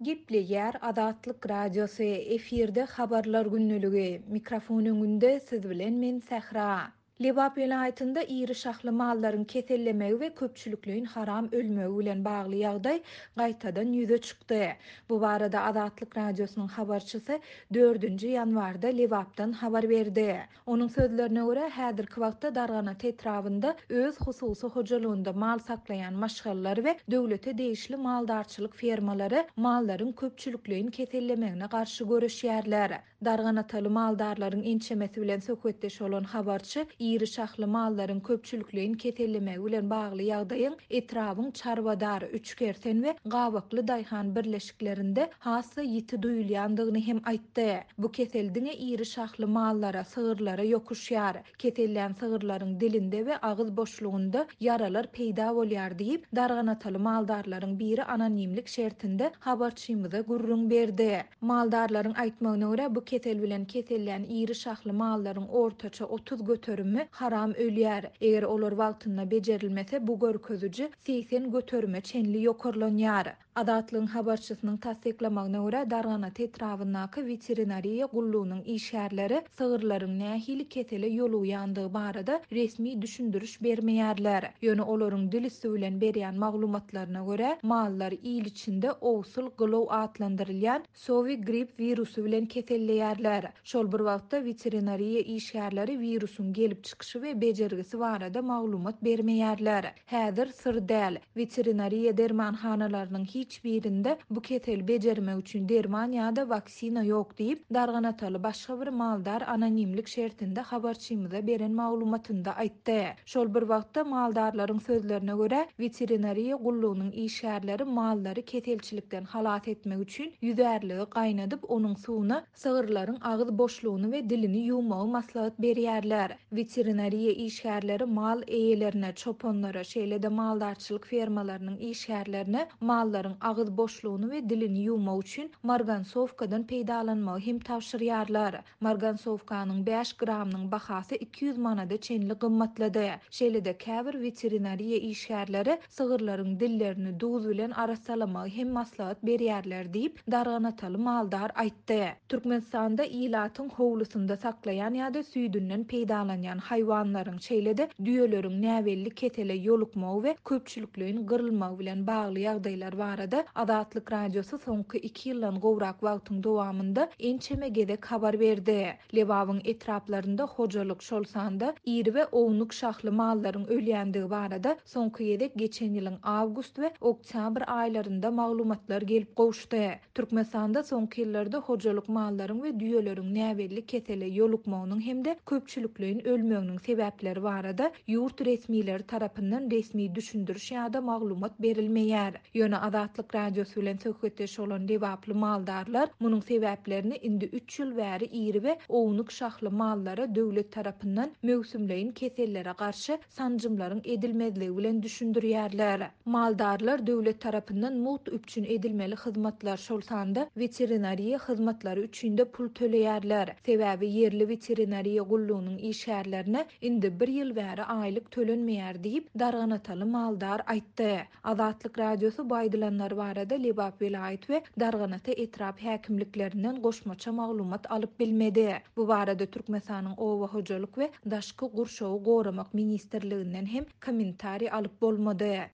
Gipli yer Adatlyk Radiosu efirde habarlar günnülügi. Mikrofon öňünde siz bilen men Sähra. Lebap vilayatynda iri şahly mallaryň kesellemegi we köpçülikligiň haram ölmegi bilen bagly ýagdaý gaýtadan ýüze çykdy. Bu barada Adatlyk Radiosynyň habarçysy 4-nji ýanwarda Lebapdan habar berdi. Onuň sözlerine görä häzirki wagtda Dargana etrafynda öz hususy hojalygynda mal saklaýan maşgallar we döwlete değişli maldarçylyk fermalary mallaryň köpçülikligiň kesellemegine garşy görüşýärler. Darganataly maldarlaryň ençemesi bilen söhbetdeş bolan habarçy iri şahly mallaryň köpçülikligiň kesellemegi bilen bagly ýagdaýyň etrafyň çarbadar, üçgersen we gabakly daýhan birleşiklerinde hassa ýiti duýulýandygyny hem aýtdy. Bu keseldiňe iri şahly mallara, sygyrlara ýokuşýar. Kesellän sygyrlaryň dilinde we agyz boşlugynda yaralar peýda bolýar diýip darganataly maldarlaryň biri anonimlik şertinde habarçymyza gurrun berdi. Maldarlaryň aýtmagyna görä bu kesel bilen kesellän iri şahly mallaryň ortaça 30 götürümi haram ölýär. Eger olar wagtynda bejerilmese bu görkezüji 80 götürüme çenli ýokarlanýar. Adatlyň habarçysynyň tasdiklamagyna görä Dargana etrafyndaky veterinariýa gullugynyň işgärleri sygyrlaryň nähili kesele ýoluyandygy barada resmi düşündürüş bermeýärler. Ýöne olaryň dil üstü bilen berýän maglumatlaryna görä mallar il içinde owsul gylow atlandyrylýan sowi grip wirusy bilen keselleýärler. Şol bir wagtda veterinariýa işgärleri wirusyň gelip çykyşy we bejergisi barada maglumat bermeýärler. Häzir sır däl. Veterinariýa dermanhanalarynyň hiç birinde bu kesel bejermek üçin derman ýa-da vaksina ýok diýip Darganataly başga bir maldar anonimlik şertinde habarçymyza beren maglumatynda aýtdy. Şol bir wagtda maldarlaryň sözlerine görä veterinariýa gullugynyň işgärleri mallary keselçilikden halat etmek üçin ýüzärligi gaýnadyp onuň suwuna sygyrlaryň agyz boşlugyny we dilini ýuwmagy maslahat berýärler. Veterinariýa işgärleri mal eýelerine, çoponlara, şeýle-de maldarçylyk fermalarynyň işgärlerine mallaryň agyz boşlugyny we dilini ýuwmak üçin margansowkadan peýdalanmagy hem tapşyrýarlar. Margansowkanyň 5 gramynyň bahasy 200 manada çenli gymmatlady. Şeýle-de käbir veterinariýa işgärleri sygyrlaryň dillerini duz bilen arasalamagy hem maslahat berýärler diýip Darganataly maldar aýtdy. Türkmenistanda ilatyň howlusynda saklaýan ýa-da süýdünden peýdalanýan haýwanlaryň şeýle-de düýeleriň näwelli ketele ýolukmagy we köpçülikligiň gyrylmagy bilen bagly ýagdaýlar barada Adatlyk Radiosu soňky 2 ýyldan gowrak wagtyň dowamında ençeme gezek habar berdi. Lebabyň etraplarynda hojalyk şolsanda iri we ownuk şahly mallaryň ölýändigi barada soňky gezek geçen ýylyň awgust we oktyabr aýlarynda maglumatlar gelip gowuşdy. Türkmenistanda soňky ýyllarda hojalyk mallaryň we düýeleriň näwelli ketele ýolukmagynyň hemde köpçülikligiň ölmeginiň sebäpleri barada ýurt resmileri tarapyndan resmi düşündürüş ýa-da maglumat berilmeýär. Ýöne Adatlyk Radiosu bilen söhbetdeş bolan Lebaply maldarlar munyň sebäplerini indi 3 ýyl bäri iri we ownuk şahly mallara döwlet tarapyndan möwsümleýin kesellere garşy sanjymlaryň edilmezligi bilen düşündirýärler. Maldarlar döwlet tarapyndan mut üpçün edilmeli hyzmatlar şolsanda veterinariýa hyzmatlary üçin-de pul töleýärler. Sebäbi yerli veterinariýa gullugynyň işgärlerine indi 1 ýyl bäri aýlyk tölenmeýär diýip Darganataly maldar aýtdy. Adatlyk Radiosu baýdylanlar barada Lebap vilayat we Darganata etrap häkimliklerinden goşmaça maglumat alyp bilmedi. Bu barada Türkmenistanyň Owa hojalyk we daşky gurşawy goramak ministrliginden hem kommentari alyp bolmady.